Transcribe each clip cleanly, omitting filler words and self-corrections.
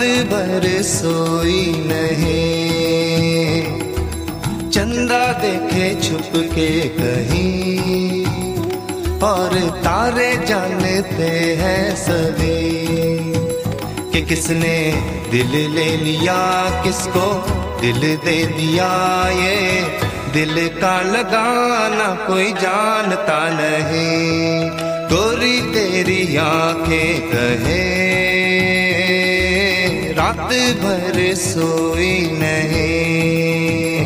भर सोई नहीं, चंदा देखे छुप के कहीं, और तारे जानते हैं सभी कि किसने दिल ले लिया, किसको दिल दे दिया। ये दिल का लगाना कोई जानता नहीं, गोरी तेरी आंखें कहे रात भर सोई नहीं।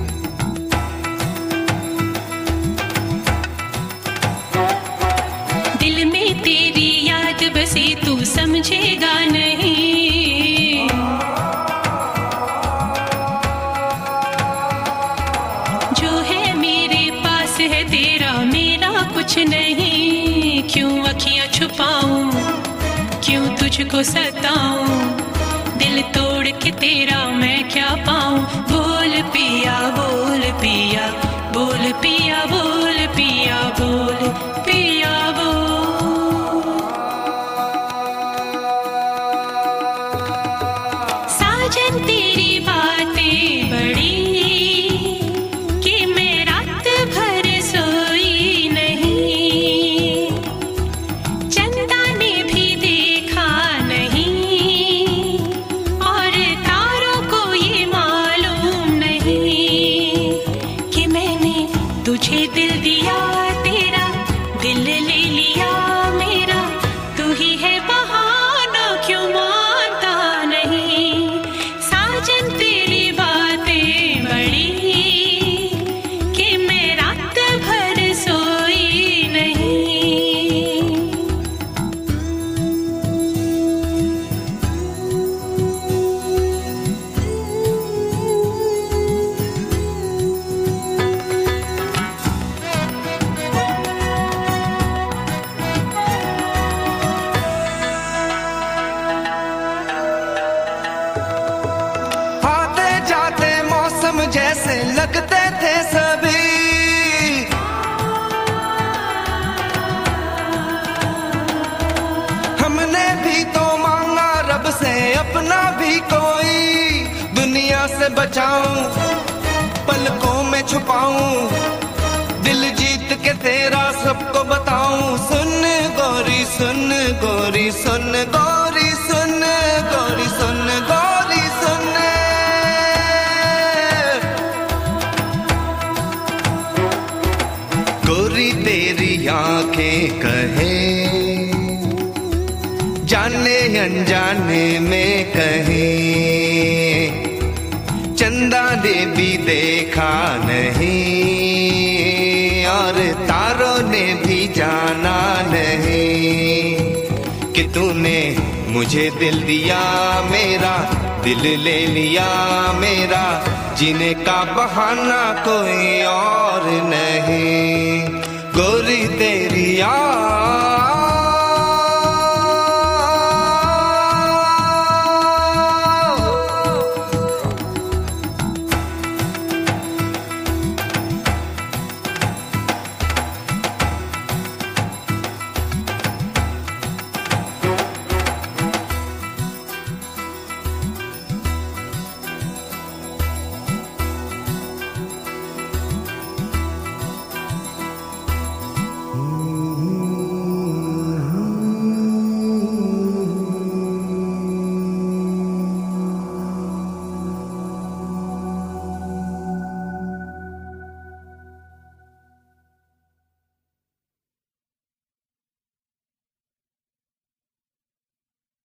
दिल में तेरी याद बसे तू समझेगा नहीं, जो है मेरे पास है तेरा मेरा कुछ नहीं। क्यों अखियां छुपाऊं, क्यों तुझको सताऊं, दिल तोड़ के तेरा मैं क्या पाऊं। बोल पिया बोल पिया बोल पिया बोल पिया बोल पिया बोल। साजन तेरी बातें बड़ी कि मैं रात भर सोई नहीं, चंदा ने भी देखा नहीं, और तारों को ये मालूम नहीं कि मैंने तुझे दिल दिया, तेरा दिल ले लिया मेरा। तू ही है बहाना क्यों मानता नहीं, साजन तेरी बातें बड़ी कि मैं रात भर सोई नहीं। आते जाते मौसम जैसे लगते थे सभी, हमने भी तो मांगा रब से अपना भी कोई। दुनिया से बचाऊं, पलकों में छुपाऊं, दिल जीत के तेरा सबको बताऊं। सुन गोरी सुन गोरी सुन गोरी सुन गोरी सुन गोरी सुन, गोरी तेरी आंखें कहे जाने अनजाने में कहे, चंदा ने भी देखा नहीं, और तारों ने भी जाना नहीं कि तूने मुझे दिल दिया, मेरा दिल ले लिया मेरा। जीने का बहाना कोई और नहीं, गोरी तेरी